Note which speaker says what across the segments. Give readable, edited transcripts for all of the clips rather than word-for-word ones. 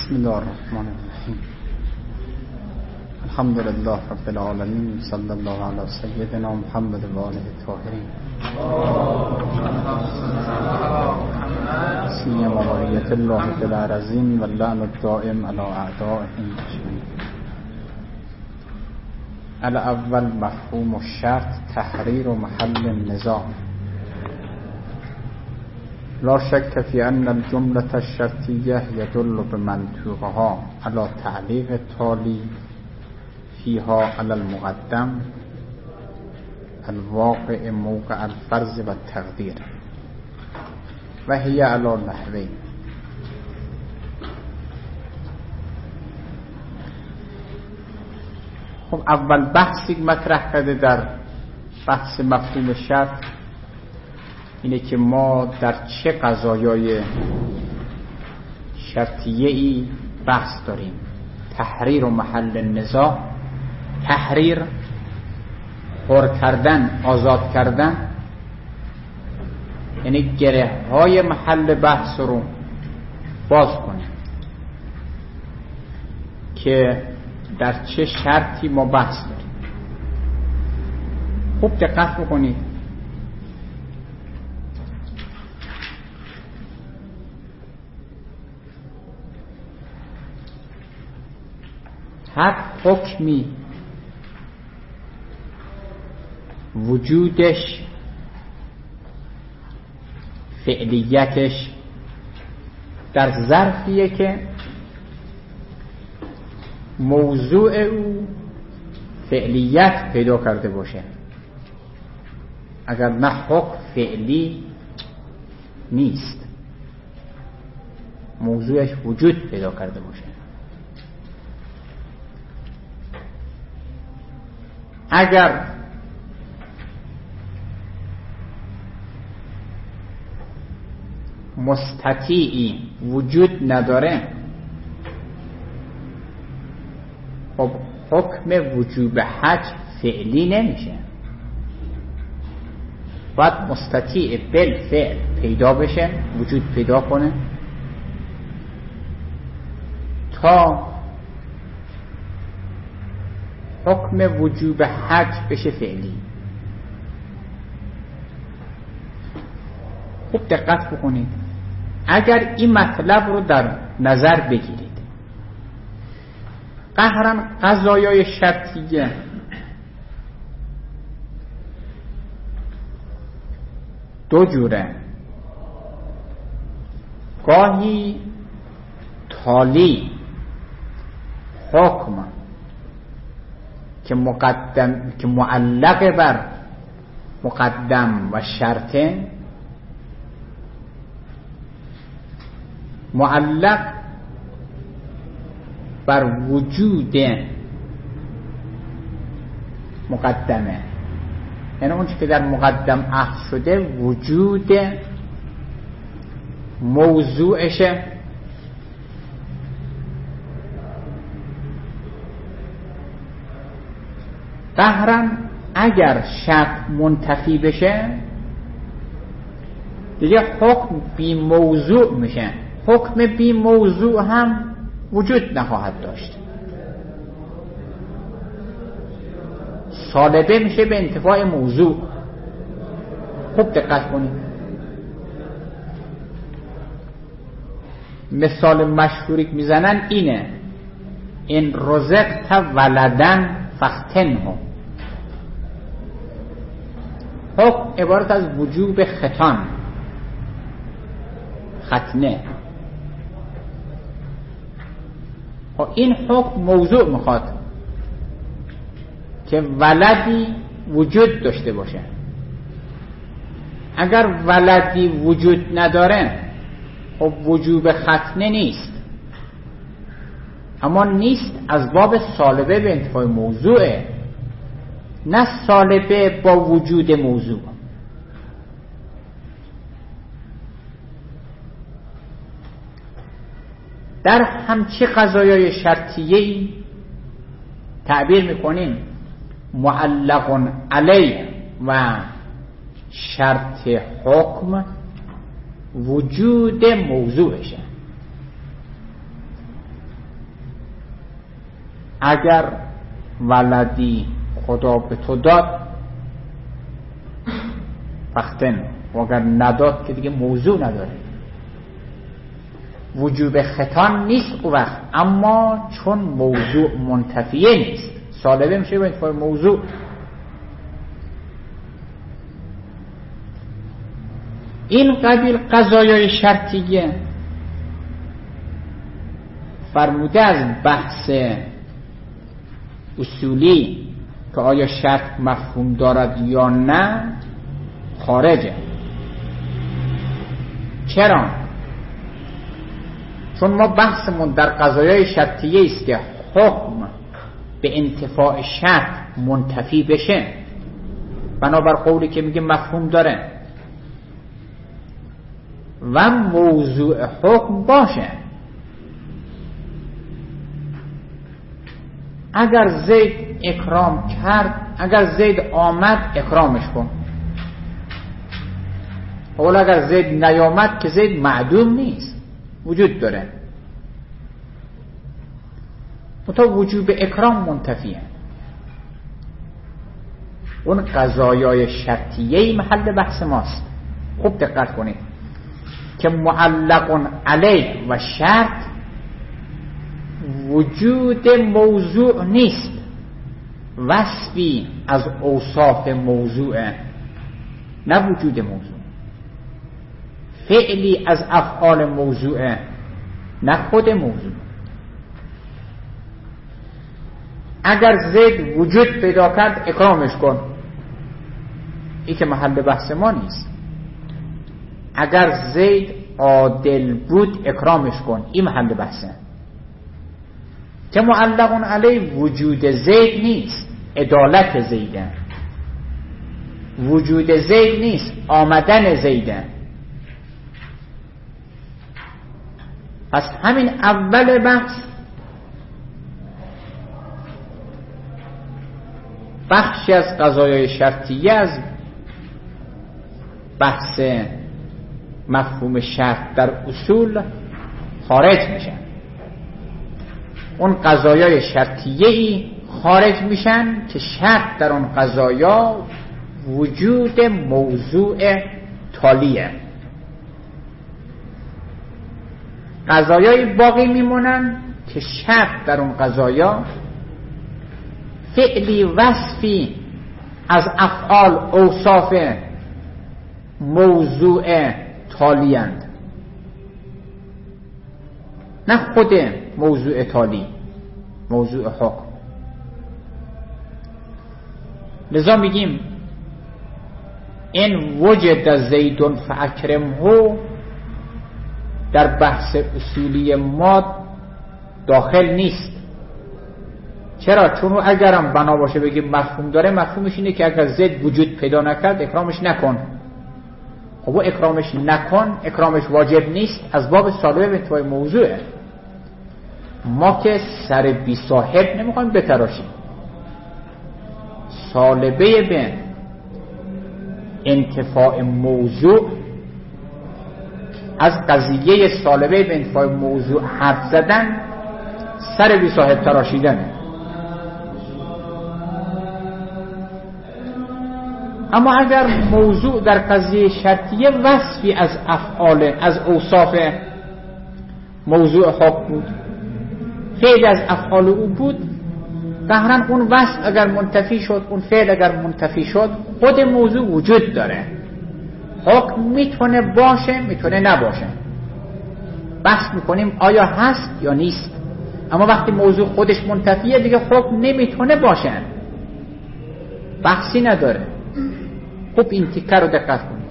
Speaker 1: بسم الله الرحمن الرحیم. الحمد لله رب العالمین، صلی الله علی سیدنا محمد و آله الطاهرین. سیم وبریت الله فی الارضین و اللعن الدائم علی اعدائهم اجمعین. الاول مفهوم الشرط تحریر محل النزاع. لا شك في أن الجملة الشرطية يدل بمنطوقها على تعليق التالي فيها على المقدم الواقع موقع الفرض والتقدير، وهي على نحوين. خب اول بحثی مطرح کرده در بحث مفهوم شرط اینه که ما در چه قضایای شرطیه‌ای بحث داریم. تحریر و محل نزاع. تحریر حر کردن، آزاد کردن، یعنی گره های محل بحث رو باز کنیم که در چه شرطی ما بحث داریم. خوب دقت بکنید. هر حکمی وجودش، فعلیتش در ظرفیه که موضوع او فعلیت پیدا کرده باشه. اگر نه حکم فعلی نیست، موضوعش وجود پیدا کرده باشه. اگر مستطیعی وجود نداره، خب حکم وجوب حج فعلی نمیشه. باید مستطیع بالفعل پیدا بشه، وجود پیدا کنه تا حکم وجوب حج بشه فعلی. خوب دقت بکنید. اگر این مطلب رو در نظر بگیرید، قهرن قضایای شرطیه دو جوره. گاهی تالی حکم که معلق بر مقدم و شرطه، معلق بر وجود مقدمه، یعنی اون که در مقدم اخذ شده وجود موضوعشه. قهرن اگر شرط منتفی بشه دیگه حکم بی موضوع میشه. حکم بی موضوع هم وجود نخواهد داشت، سالبه میشه به انتفاع موضوع. خوب دقت کنید. مثال مشهوری که میزنن اینه: این رزقت ولدن فختنه. حکم عبارت از وجوب ختان، ختنه. این حکم موضوع میخواد که ولدی وجود داشته باشه. اگر ولدی وجود نداره خب وجوب ختنه نیست، اما نیست از باب سالبه به انتفاع موضوعه، نه سالبه با وجود موضوع. در همچی قضایای شرطیه‌ای تعبیر میکنیم معلق علیه و شرط حکم وجود موضوعشه. اگر ولدی خدا به تو داد فختن، و اگر نداد که دیگه موضوع نداره. وجوب ختان نیست او وقت، اما چون موضوع منتفیه نیست سالبه میشه به انتفاع موضوع. این قبیل قضایای شرطیه فرموده از بحث اصولی که آیا شرط مفهوم دارد یا نه خارجه. چرا؟ چون ما بحثمون در قضایای شرطیه است که حکم به انتفاع شرط منتفی بشه، بنابر قولی که میگه مفهوم داره و موضوع حکم باشه. اگر زید اکرام کرد، اگر زید آمد اکرامش کن. اول اگر زید نیامد که زید معدوم نیست، وجود داره، منتها وجوب اکرام منتفیه. اون قضایای شرطیه محل بحث ماست. خوب دقت کنید که معلق علیه و شرط وجود موضوع نیست، وصفی از اوصاف موضوعه، نه وجود موضوع. فعلی از افعال موضوعه، نه خود موضوع. اگر زید وجود پیدا کرد اکرامش کن، این که محل بحث ما نیست. اگر زید عادل بود اکرامش کن، این محل بحثه. که معلق علیه وجود زید نیست، عدالت زیده. وجود زید نیست، آمدن زیده. پس همین اول بحث بخشی از قضایای شرطیه از بحث مفهوم شرط در اصول خارج میشن. اون قضایای شرطیه‌ای خارج میشن که شرط در اون قضایا وجود موضوع تالیه. قضایای باقی میمونن که شرط در اون قضایا فعلی وصفی از افعال اوصاف موضوع تالیند، نه خود موضوع تالی، موضوع حکم. لذا میگیم این وجد زیدون فاکرمه در بحث اصولی ما داخل نیست. چرا؟ چون اگرم بنا باشه بگیم مفهوم داره، مفهومش اینه که اگر زید وجود پیدا نکرد اکرامش نکن. خب و اکرامش نکن، اکرامش واجب نیست، از باب سالبه به انتفاع موضوعه. ما که سر بی صاحب نمیخوایم بتراشیم. سالبه به انتفاع موضوع، از قضیه سالبه به انتفاع موضوع حرف زدن سر بی صاحب تراشیدنه. اما اگر موضوع در قضیه شرطیه وصفی از افعال، از اوصاف موضوع حکم بود، فعل از افعال او بود، ظاهراً اون وصف اگر منتفی شد، اون فعل اگر منتفی شد، خود موضوع وجود داره. حکم میتونه باشه، میتونه نباشه. بحث میکنیم آیا هست یا نیست. اما وقتی موضوع خودش منتفیه دیگه حکم نمیتونه باشه، بحثی نداره. خوب این تیکه رو دقت کنید،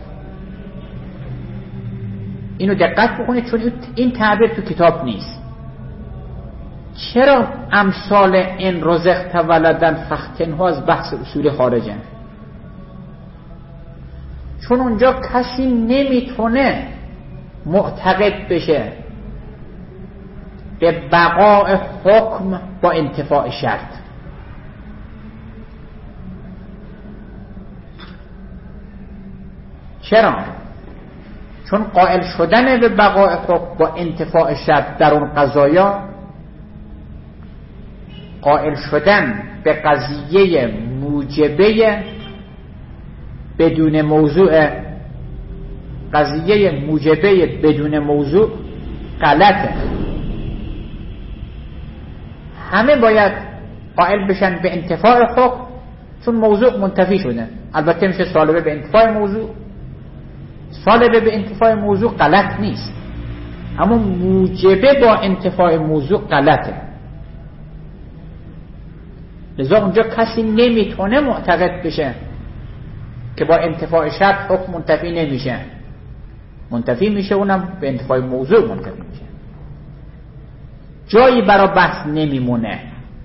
Speaker 1: اینو دقت بکنید، چون این تعبیر تو کتاب نیست. چرا امثال این رزقت ولدن فختنها از بحث اصول خارجه؟ چون اونجا کسی نمیتونه معتقد بشه به بقاء حکم با انتفاع شرط. چرا؟ چون قائل شدن به بقاء حکم با انتفاع شرط در اون قضایا قائل شدن به قضیه موجبه بدون موضوع، قضیه موجبه بدون موضوع غلطه. همه باید قائل بشن به انتفاع حکم چون موضوع منتفی شده. البته میشه سالبه به انتفاع موضوع، سالبه به انتفاع موضوع غلط نیست، اما موجبه با انتفاع موضوع غلطه. لذا اونجا کسی نمیتونه معتقد بشه که با انتفاع شرط حکم منتفی نمیشه. منتفی میشه، اونم به انتفاع موضوع منتفی میشه. جایی برای بحث نمیمونه.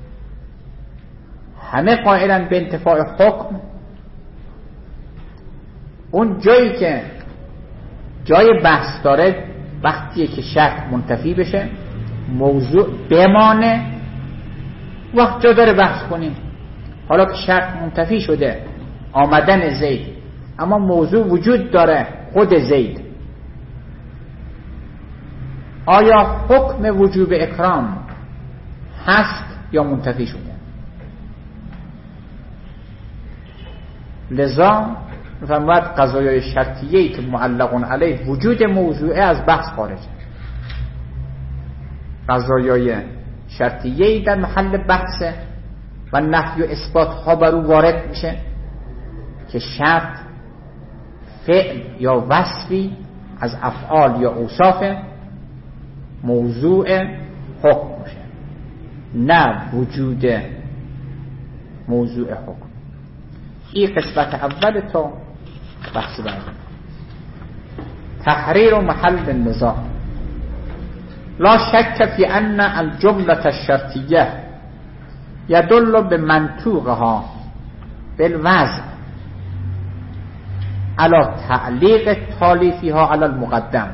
Speaker 1: همه قائلن به انتفاع حکم. اون جایی که جای بحث داره وقتیه که شرط منتفی بشه، موضوع بمانه، وقت جا داره بحث کنیم. حالا که شرط منتفی شده، آمدن زید، اما موضوع وجود داره، خود زید، آیا حکم وجوب اکرام هست یا منتفی شده؟ لذا فرمود قضایای شرطیه‌ای که معلقون علیه وجود موضوعه از بحث خارجه. قضایای شرطیه‌ای در محل بحثه و نفی و اثبات ها بر او وارد میشه که شرط فعل یا وصفی از افعال یا اوصاف موضوع حکم میشه، نه وجود موضوع حکم. این قسمت اول تا بحث بعد. تحریر محل النزاع. لا شک فی ان الجملة الشرطیه یدل بمنطوقها بالوضع على تعلیق تالیفها علی المقدم.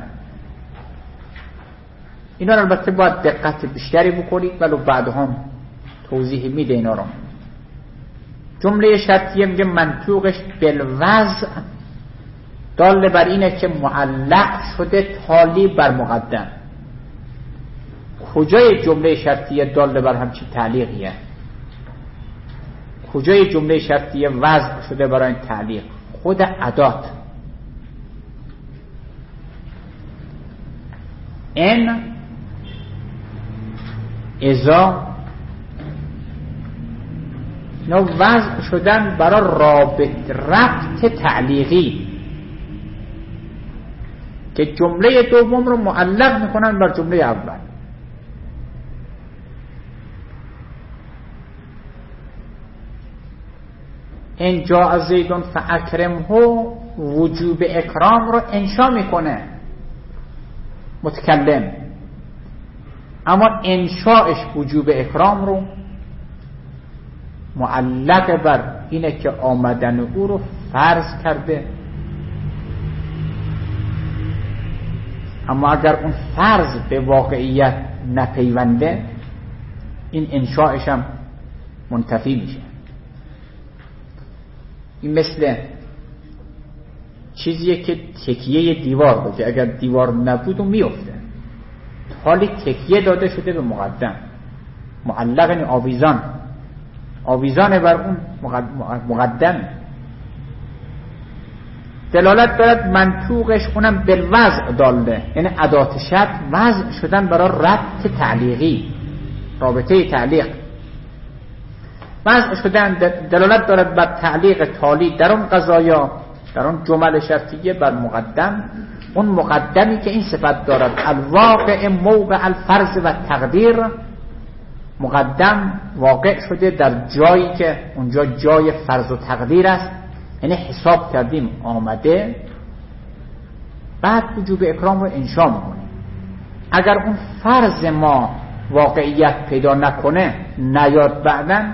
Speaker 1: اینا رو البته باید دقت بیشتری بکنید، ولو بعد هم توضیح میده اینا رو. جمله شرطیه میگه منطوقش بالوضع دال بر اینه که معلق شده تالی بر مقدم. کجای جمله شرطیه دال بر همچین تعلیقیه؟ کجای جمله شرطیه وضع شده برای این تعلیق؟ خود ادات. ان، اذا، اینا وضع شدن برای ربط تعلیقی که جمله دوم رو معلق میکنن بر جمله اول. این جاء زیدون فاکرمه وجوب اکرام رو انشا میکنه متکلم، اما انشاش وجوب اکرام رو معلق بر اینه که آمدن او رو فرض کرده. اما اگر اون فرض به واقعیت نپیونده، این انشاش هم منتفی میشه. این مثل چیزیه که تکیه دیوار باشه، اگر دیوار نبود اون میفته. حالی تکیه داده شده به مقدم، معلق، این آویزان بر اون مقدم. دلالت دارد منطوقش اونم بالوضع داله، یعنی ادات شرط وضع شدن برای ربط تعلیقی، رابطه تعلیق وضع شدن. دلالت دارد بر تعلیق تالی در اون قضایا، در اون جمل شرطیه بر مقدم. اون مقدمی که این صفت دارد الواقع موقع الفرض و تقدیر، مقدم واقع شده در جایی که اونجا جای فرض و تقدیر است، یعنی حساب کردیم آمده، بعد وجوب اکرام رو انشا میکنیم. اگر اون فرض ما واقعیت پیدا نکنه، نیاد بعدن،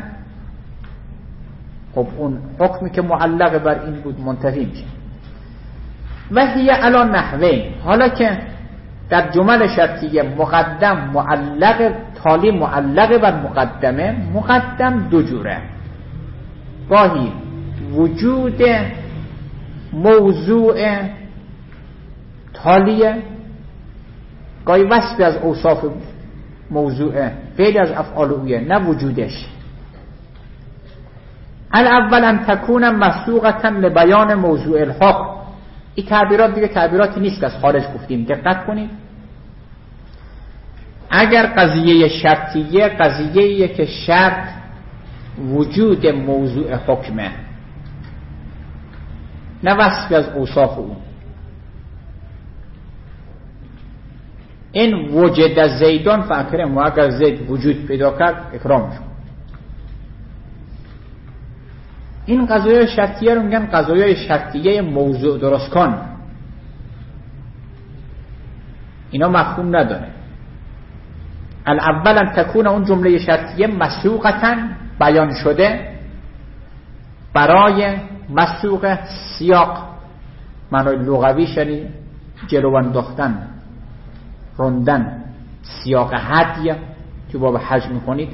Speaker 1: خب اون حکمی که معلق بر این بود منتفی میشه. و هی علی نحوین، حالا که در جمل شرطیه مقدم معلق، تالی معلق بر مقدمه، مقدم دو جوره. گاهی وجود موضوع تالیه، گاهی وصف از اوصاف موضوعه، فعل از افعال اویه، نه وجودش. الاول ان تکون مسوقة لبیان موضوع الحکم. این تعبیرات دیگه تعبیراتی نیست که از خارج گفتیم، دقت کنید. اگر قضیه شرطیه، قضیه‌ایه که شرط وجود موضوع حکمه، نه وصفی از اوصاف اون. این وجد زیدان فاکرم، و اگر زید وجود پیدا کرد اکرامش. این قضایای شرطیه رو میگن قضایای شرطیه موضوع درست کن. اینا مفهوم نداره. الاول ان تکون، اون جمله شرطیه مسوقة بیان شده برای مسوق سیاق، معنای لغوی شنی جلو انداختن، راندن، سیاق هدیه که باب حج میکنید،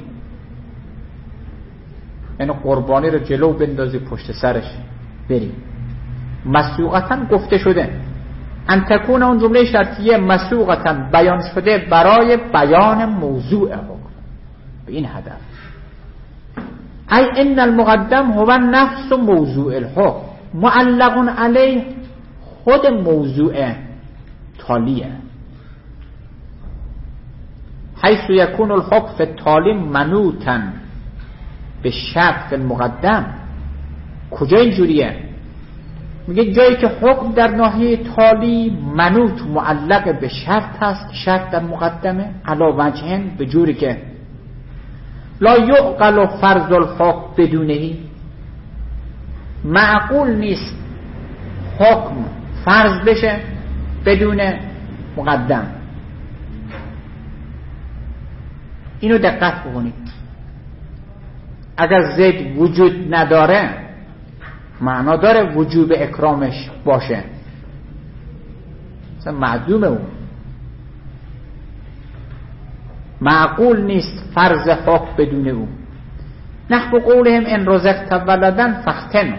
Speaker 1: یعنی قربانی رو جلو بندازی پشت سرش بریم. مسوقة گفته شده. ان تکون، اون جمله شرطیه مسوقة بیان شده برای بیان موضوع حکم، به این هدف. ای ان المقدم هو نفس موضوع الحکم معلق علیه، خود موضوع تالیه. حیث یکون الحکم فی التالی منوطا به شرط فی المقدم. کجا اینجوریه؟ میگه جایی که حکم در ناحیه تالی منوط معلق به شرط هست، شرط در مقدمه، علا وجهن، به جوری که لا یعقل فرض الحکم بدونهی، معقول نیست حکم فرض بشه بدون مقدم. اینو دقت بکنید. اگر زید وجود نداره معنا داره وجوب اکرامش باشه، مثلا معدومه اون، معقول نیست فرض حکم بدون اون. نحو قولهم ان رزقت ولدا فاختنه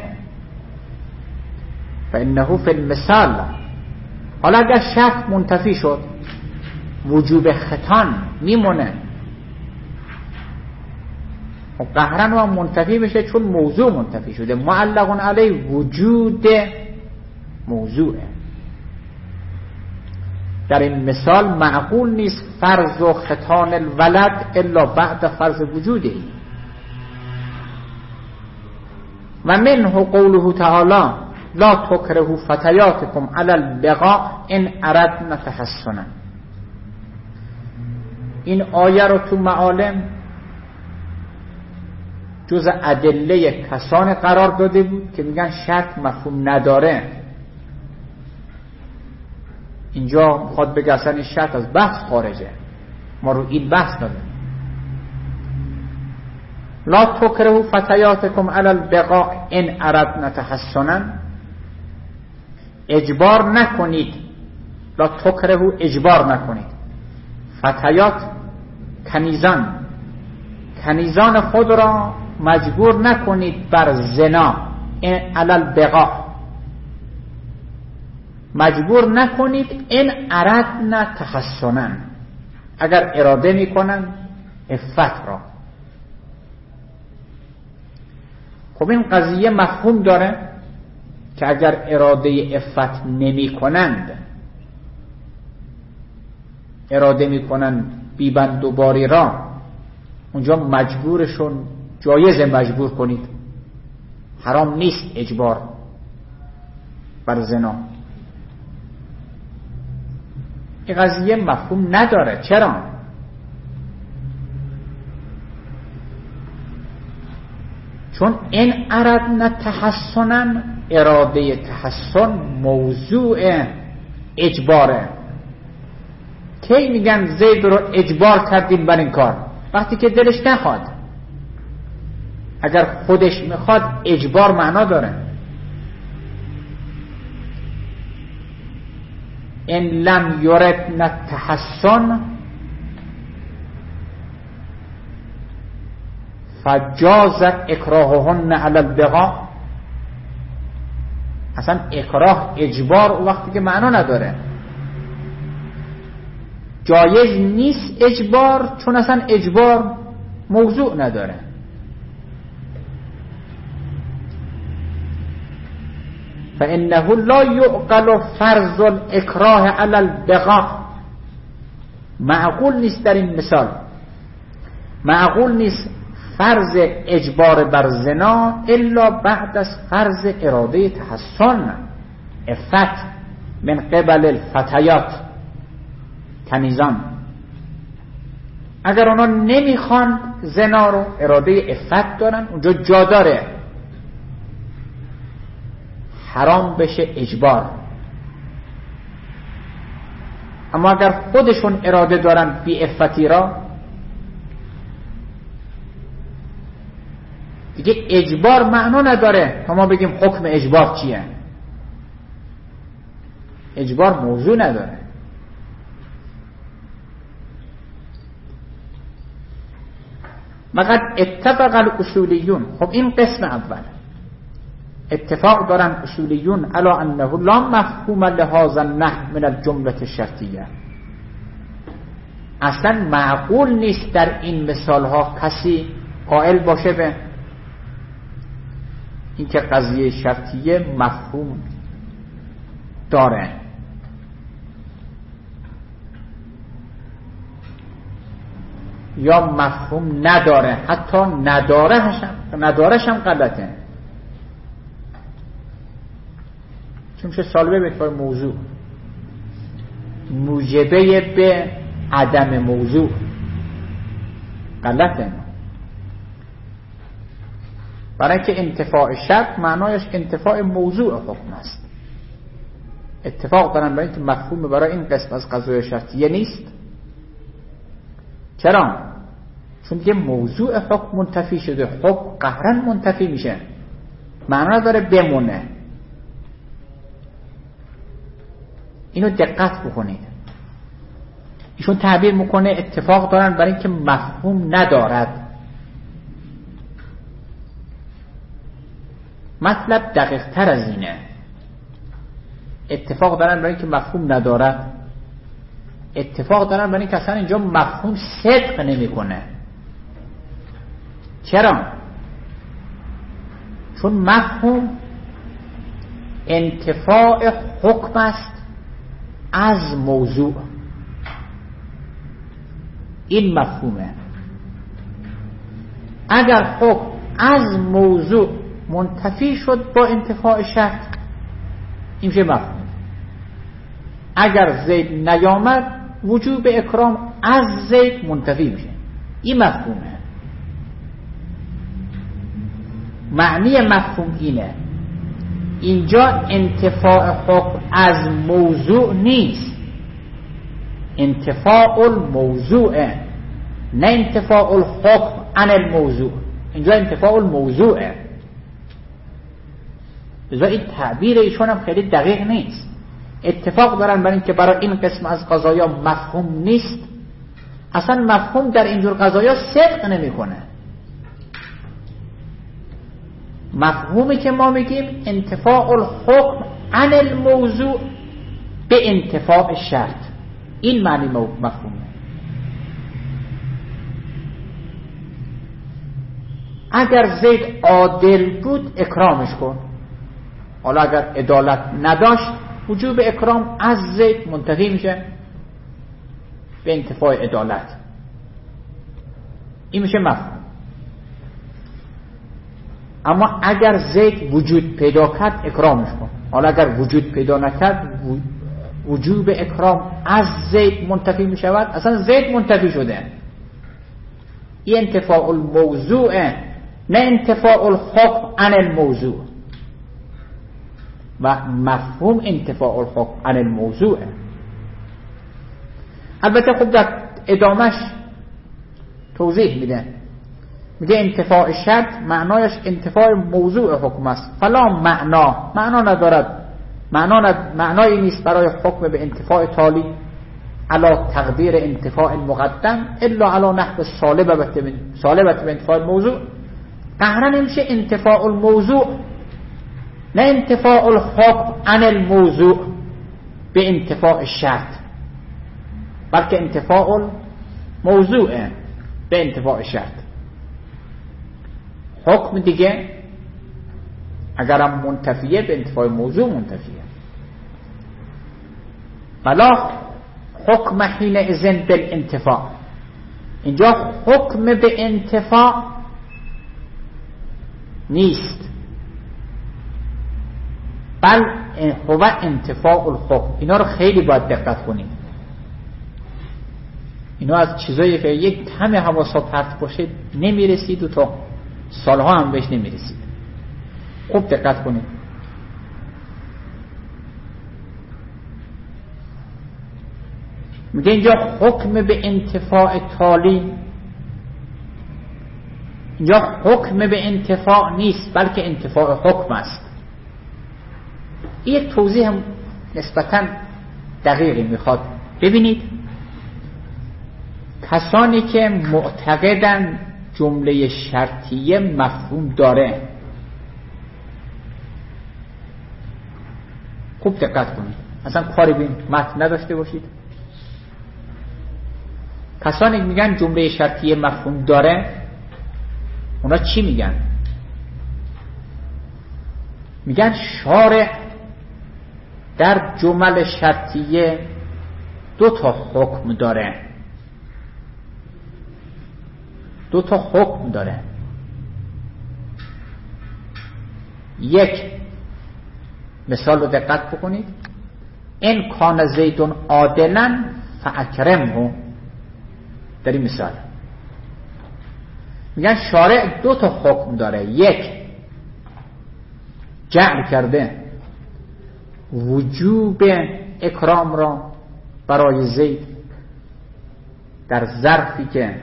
Speaker 1: فانه فی المثال. حالا اگر شرط منتفی شد وجوب ختان میمونه، و قهرن هم منتفی بشه چون موضوع منتفی شده، معلق علیه وجود موضوعه. در این مثال معقول نیست فرض و ختان الولد الا بعد فرض وجوده. و منه قوله تعالی لا تکرهوا فتیاتکم علی البغاء ان اردنا تحصنا. این آیه رو تو معالم جز ادله کسان قرار داده بود که میگن شرط مفهوم نداره. اینجا میخواد بگه اصلا این شرط از بحث خارجه، ما رو این بحث داده. لا تکرهوا فتیاتکم علی البغاء ان اردنا تحصنا، اجبار نکنید. لا تکرهوا اجبار نکنید فتیات کنیزان خود را مجبور نکنید بر زنا. علی البغاء مجبور نکنید. ان اردنا تحصنا، اگر اراده میکنن عفت را. خب این قضیه مفهوم داره که اگر اراده عفت نمی کنند، اراده میکنن بیبند و باری را، اونجا مجبورشون، جایز مجبور کنید، حرام نیست اجبار بر زنا. این قضیه مفهوم نداره. چرا؟ چون این اردنا تحصنا، اراده تحصن موضوع اجباره. کی میگن زید رو اجبار کردیم بر این کار؟ وقتی که دلش نخواد. اگر خودش میخواد اجبار معنا داره. ان لم یردن التحصن فجازت اکراههن علی البغاء. اصلا اکراه، اجبار وقتی که معنا نداره. جایز نیست اجبار، چون اصلا اجبار موضوع نداره. فإنه لا يعقل فرض الاکراه علی البقاء. معقول نیست در این مثال، معقول نیست فرض اجبار بر زنا الا بعد از فرض اراده تحسن عفت من قبل الفتیات کنیزان. اگر اونا نمیخوان زنا رو، اراده عفت دارن، اونجا جا داره حرام بشه اجبار. اما اگر خودشون اراده دارن بی عفتی را، دیگه اجبار معنا نداره تا ما بگیم حکم اجبار چیه. اجبار موضوع نداره. وقد اتفق الاصولیون. خب این قسم اول، اتفاق دارن اصولیون علی انه لا مفهوم لهذا النحو من الجمله الشرطیه. اصلا معقول نیست در این مثال ها کسی قائل باشه به اینکه قضیه شرطیه مفهوم داره. یا مفهوم نداره، حتی ندارش هم غلطه، چون چه سالبه به اعتبار موضوع، موجبه به عدم موضوع، غلطه. برای که انتفاع شرط معنایش انتفاع موضوع حکم است. اتفاق دارن برای اینکه مفهوم برای این قسم از قضایای شرطیه نیست. چرا؟ چون که موضوع حکم منتفی شده، حکم قهرن منتفی میشه، معنا داره بمونه. اینو دقت بکنید. ایشون تعبیر میکنه اتفاق دارن برای اینکه مفهوم ندارد. مطلب دقیق تر از اینه. اتفاق دارن برای اینکه مفهوم ندارد. اتفاق دارن برای اینکه اصلا اینجا مفهوم صدق نمیکنه. چرا؟ چون مفهوم انتفاع حکم است از موضوع. این مفهومه. اگر حکم از موضوع منتفی شد با انتفاع شرط، این میشه مفهوم. اگر زید نیامد، وجوب اکرام از زید منتفی میشه. این مفهومه. معنی مفهوم اینه. اینجا انتفاع حکم از موضوع نیست، انتفاع الموضوعه، نه انتفاع الحکم عن الموضوع. اینجا انتفاع الموضوعه. لذا این تعبیر ایشون هم خیلی دقیق نیست. اتفاق دارن برای اینکه برای این قسم از قضایا مفهوم نیست. اصلا مفهوم در اینجور قضایا صدق نمیکنه. مفهومی که ما میگیم انتفاع الحکم عن الموضوع به انتفاع شرط، این معنی مفهومه. اگر زید عادل بود اکرامش کن. حالا اگر عدالت نداشت، وجوب اکرام از زید منتفی میشه به انتفاع عدالت. این میشه مفهوم. اما اگر زید وجود پیدا کرد اکرامش کن. حالا اگر وجود پیدا نکرد، وجوب اکرام از زید منتفی میشود. اصلا زید منتفی شده. این انتفاع الموضوعه، نه انتفاع الحکم عن الموضوع. و مفهوم انتفاع الحکم عن الموضوعه. البته خب در ادامش توضیح میده، میگه انتفاع شرط معنایش انتفاع موضوع حکم است. فلا معنا ندارد، معنایی نیست برای حکم به انتفاع تالی علا تقدیر انتفاع مقدم الا علا نحو سالبت به انتفاع الموضوع. قهرا نمیشه انتفاع الموضوع، نه انتفاع الحکم عن الموضوع به انتفاع شرط. بلکه انتفاع موضوعه به انتفاع شرط. حکم دیگه اگرم منتفیه به انتفاع موضوع منتفیه. بلا حکم حین اذن بالانتفاع، اینجا حکم به انتفاع نیست، بل هو انتفاع الحکم. اینا رو خیلی باید دقت کنید. اینا از چیزایی که یک همه حواسات پرت باشه نمیرسید و تا سالها هم بهش نمیرسید. خوب دقت کنید. میگه اینجا حکم به انتفاع تالی، اینجا حکم به انتفاع نیست بلکه انتفاع حکم است. این توضیح هم نسبتاً دقیقی میخواد. ببینید کسانی که معتقدن جمله شرطیه مفهوم داره، خوب دقت کنید، اصلا کاری به متن نداشته باشید. کسانی که میگن جمله شرطیه مفهوم داره، اونا چی میگن؟ میگن شارع در جمل شرطیه 2 تا حکم داره. 2 تا حکم داره. یک مثال رو دقت بکنید. ان کان زیدون عادلا فاکرمه. در این مثال میگن شارع 2 تا حکم داره. یک جعل کرده وجوب اکرام را برای زید در ظرفی که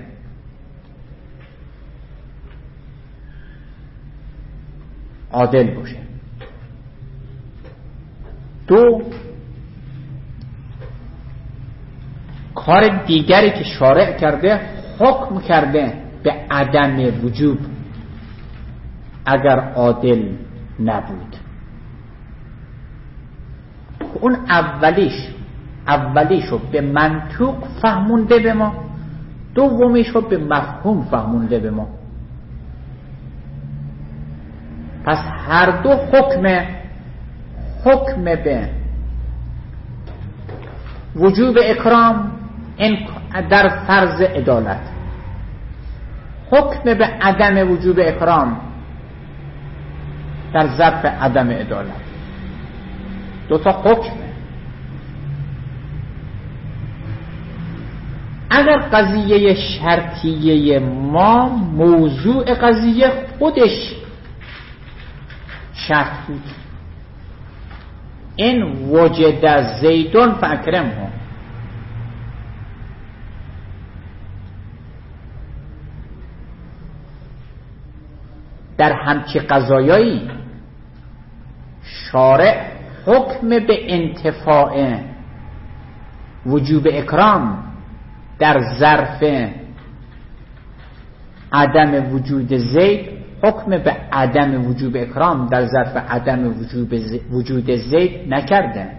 Speaker 1: عادل باشه. 2 کار دیگری که شارع کرده، حکم کرده به عدم وجوب اگر عادل نبود. اون اولیشو به منطوق فهمونده به ما، دومیشو به مفهوم فهمونده به ما. پس هر دو حکم به وجوب اکرام در فرض عدالت، حکم به عدم وجوب اکرام در ظرف عدم عدالت. 2 تا حکمه. اگر قضیه شرطیه ما موضوع قضیه خودش شرط بود، این وجد زیدون فاکرمه، در همچه قضایایی شارع حکم به انتفاع وجوب اکرام در ظرف عدم وجود زید، حکم به عدم وجوب اکرام در ظرف عدم وجود زید نکرده.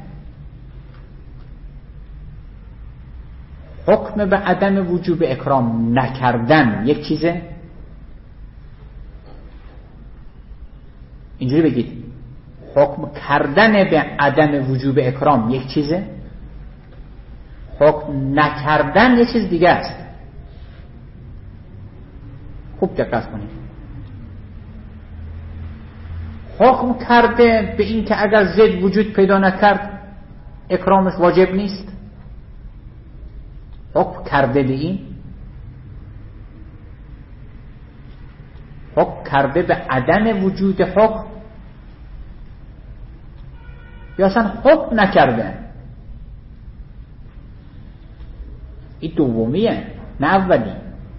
Speaker 1: حکم به عدم وجوب اکرام نکردن یک چیزه، اینجوری بگید حکم کردن به عدم وجوب اکرام یک چیزه، حکم نکردن یک چیز دیگه است. خوب دقت کنید. حکم کرده به این که اگر زید وجود پیدا نکرد اکرامش واجب نیست، حکم کرده به این، حکم کرده به عدم وجود حکم، یا اصلا حکم نکرده. این دومیه نه اولی.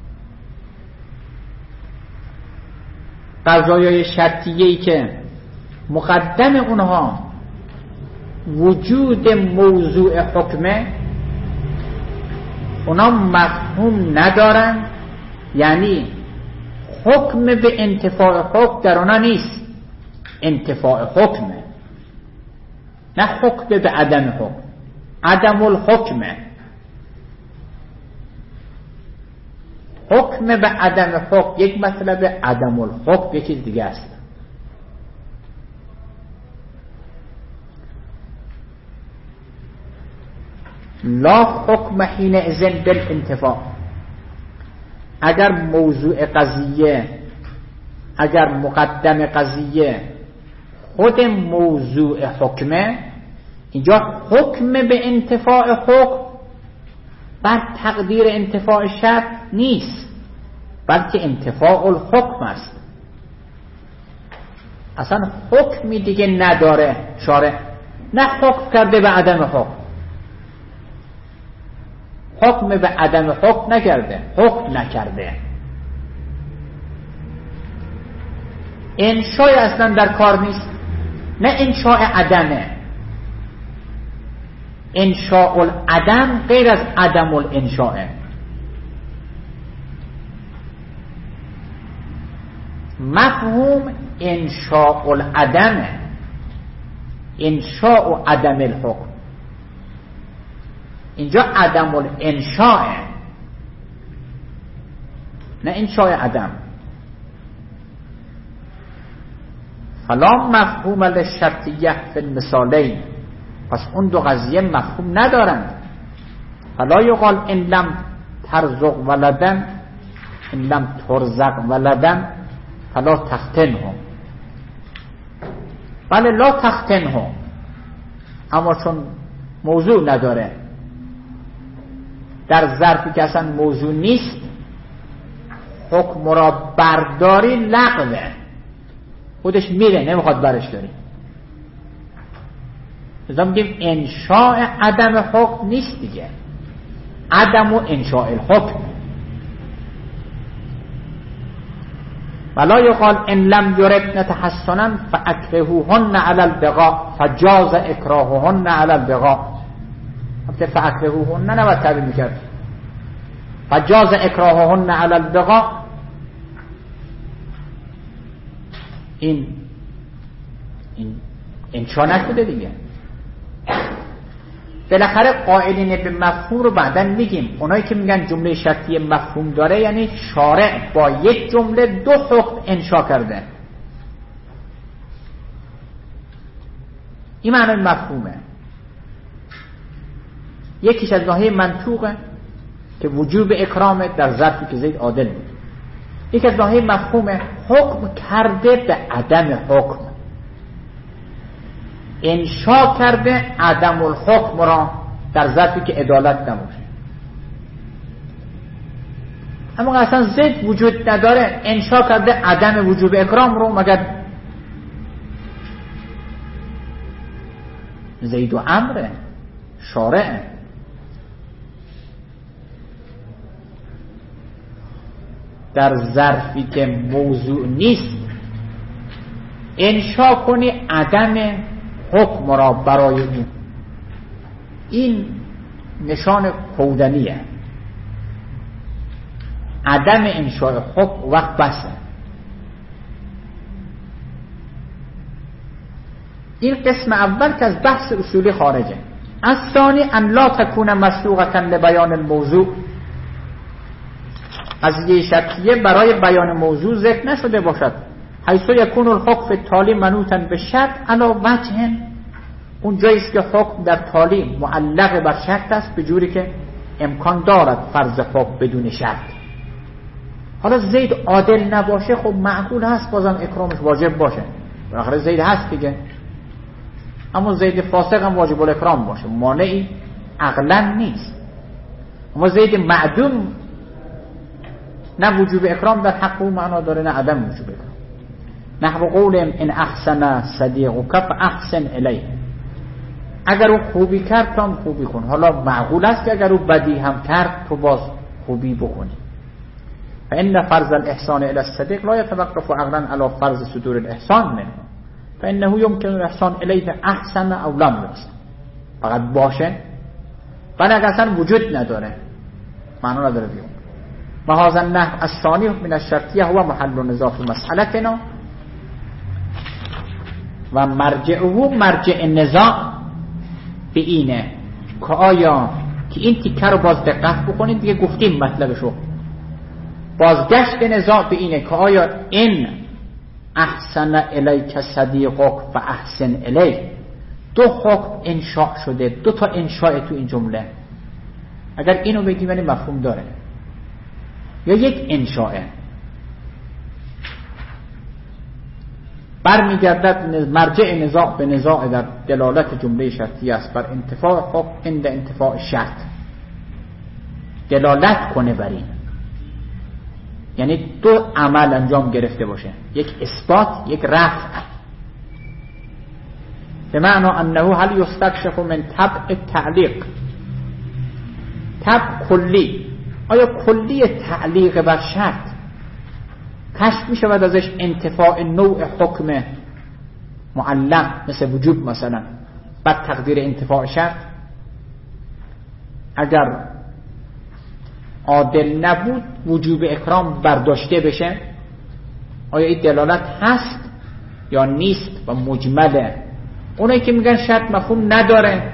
Speaker 1: قضایای شرطیه‌ای که مقدم اونها وجود موضوع حکمه، اونا مفهوم ندارن، یعنی حکم به انتفاع حکم در اونا نیست، انتفاع حکمه، نه حکم به عدم حکم، عدم الحکمه. حکم به عدم حکم یک مطلب، عدم الحکم یک چیز دیگه است. لا حکم حینئذ بالانتفاع. اگر موضوع قضیه، اگر مقدم قضیه خود موضوع حکمه، اینجا حکم به انتفاع حکم بر تقدیر انتفاع شرط نیست، بلکه انتفاع الحکم است. اصلا حکمی دیگه نداره شارع، نه حکم کرده به عدم حکم، حکم به عدم حکم نکرده، حکم نکرده. انشاء اصلا در کار نیست، نه انشاء عدمه. انشاء العدم غیر از عدم الانشاء. مفهوم انشاء العدم، انشاء عدم الحکم. اینجا عدم الانشاء، نه انشاء عدم. فلا مفهوم للشرطیه فی المثالین، پس اون دو قضیه مفهوم ندارند. فلا یقال ان لم ترزق ولدن، ان لم ترزق ولدن فلا تختنهم. بله لا تختنهم، اما چون موضوع نداره، در ظرفی که اصلا موضوع نیست، حکم را برداری لغوه، خودش میره، نمیخواد برش داری. لذا میگیم انشاء عدم حکم نیست دیگه، عدم و انشاء الحکم. ولا یقال ان لم یردن تحسنا فاکرهوهن علی البغاء فجاز اکراههن علی البغاء. البته فاکرهوهن نباید تعبیر میکرد، فجاز اکراههن علی البغاء. این انشاء نشده دیگه. بالاخره قائلین به مفهوم رو بعداً میگیم. اونایی که میگن جمله شرطیه مفهوم داره، یعنی شارع با یک جمله دو حکم انشاء کرده. این معنی مفهومه. یکیش از ناحیه منطوقه که وجوب اکرام در ظرفی که زید عادل بود. یک از ناحیه مفهومه حکم کرده به عدم حکم، انشاء کرده عدم الحکم را در ظرفی که عدالت نباشه. اما اصلا زید وجود نداره، انشاء کرده عدم وجوب اکرام رو. مگر زید و امره، شارعه. در ظرفی که موضوع نیست انشاء کنی عدم حکم را برای اون، این نشان کودنیه. عدم انشاء حکم وقت بسه. این قسم اول که از بحث اصولی خارجه. از ثانی ان لا تکون مسبوقه لبیان الموضوع. قضیه شرطیه برای بیان موضوع ذکر نشده باشد، حیث یکون الحکم تالی منوطا به شرط علی وجه، اون جاییست که حکم در تالی معلق بر شرط است، به جوری که امکان دارد فرض حکم بدون شرط. حالا زید عادل نباشه، خب معقول هست بازم اکرامش واجب باشه، بالاخره زید هست دیگه. اما زید فاسق هم واجب الاکرام باشه، مانعی عقلا نیست. اما زید معدوم نه وجوب اکرام در حق او معنا داره، نه عدم وجوب اکرام. نحو قولهم ان احسن صدیقک فاحسن الیه. اگر او خوبی کرد تو هم خوبی کن. حالا معقول است که اگر او بدی هم کرد تو باز خوبی بکنی. فان فرض الاحسان الی الصدیق لا يتوقف عقلا علی فرض صدور الاحسان منه، فانه يمكن الاحسان الیه احسن او لم یحسن. فقط باشه، ولی اگر اصلا وجود نداره معنا نداره بیون. وهذا النحو الثاني من الشرطیه هو محل النزاع في مسألتنا و مرجعه مرجع النزاع به اینه که آیا که این تیکه رو باز دقت بکنید دیگه، گفتیم مطلبشو. بازگشت نزاع به اینه که آیا این احسن الیک صدیقک و احسن الیک، دو حکم انشاء شده، دو تا انشاء تو این جمله. اگر اینو بگیم یعنی مفهوم داره، یا یک انشاء برمیگردد. مرجع نزاع به نزاع در دلالت جمله شرطی است بر انتفاع حکم عند انتفاع شرط، دلالت کنه بر این، یعنی دو عمل انجام گرفته باشه، یک اثبات یک رفع. به معنی انه هل یستکشف من تبع تعلیق، تبع کلی، آیا کلی تعلیق بر شرط کشف می شود ازش انتفاع نوع حکم معلق مثل وجوب مثلا بعد تقدیر انتفاع شرط؟ اگر عادل نبود وجوب اکرام برداشته بشه، آیا این دلالت هست یا نیست و مجمله؟ اونایی که میگن شرط مفهوم نداره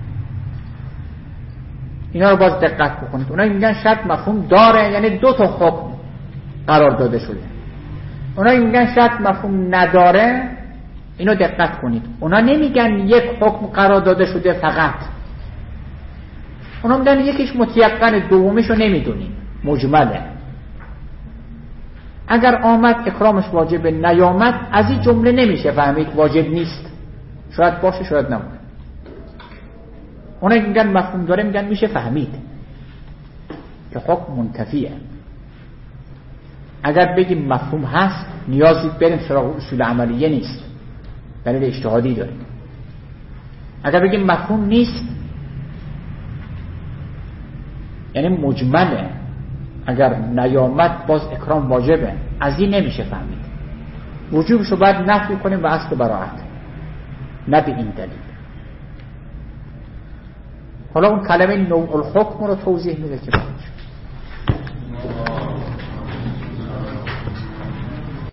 Speaker 1: اینا رو باز دقت بکنید. اونایی میگن شرط مفهوم داره یعنی دو تا حکم قرار داده شده. اونایی میگن شرط مفهوم نداره اینو دقت کنید، اونا نمیگن یک حکم قرار داده شده فقط، اونا میگن یکیش متیقن دومیشو نمیدونیم مجمله. اگر آمد اکرامش واجب، نیامد از این جمله نمیشه فهمید واجب نیست، شاید باشه شاید نمونه. اونایی میگن مفهوم داره میگن میشه فهمید که حکم منتفیه. اگر بگیم مفهوم هست نیازی بریم سراغ اصول عملیه نیست، دلیل اجتهادی داریم. اگر بگیم مفهوم نیست یعنی مجمله، اگر نیامد باز اکرام واجبه، از این نمیشه فهمید. وجوبشو باید نفی کنیم و اصل براعت، نه به این دلیل. حالا اون کلمه نوع الحکم رو توضیح میده که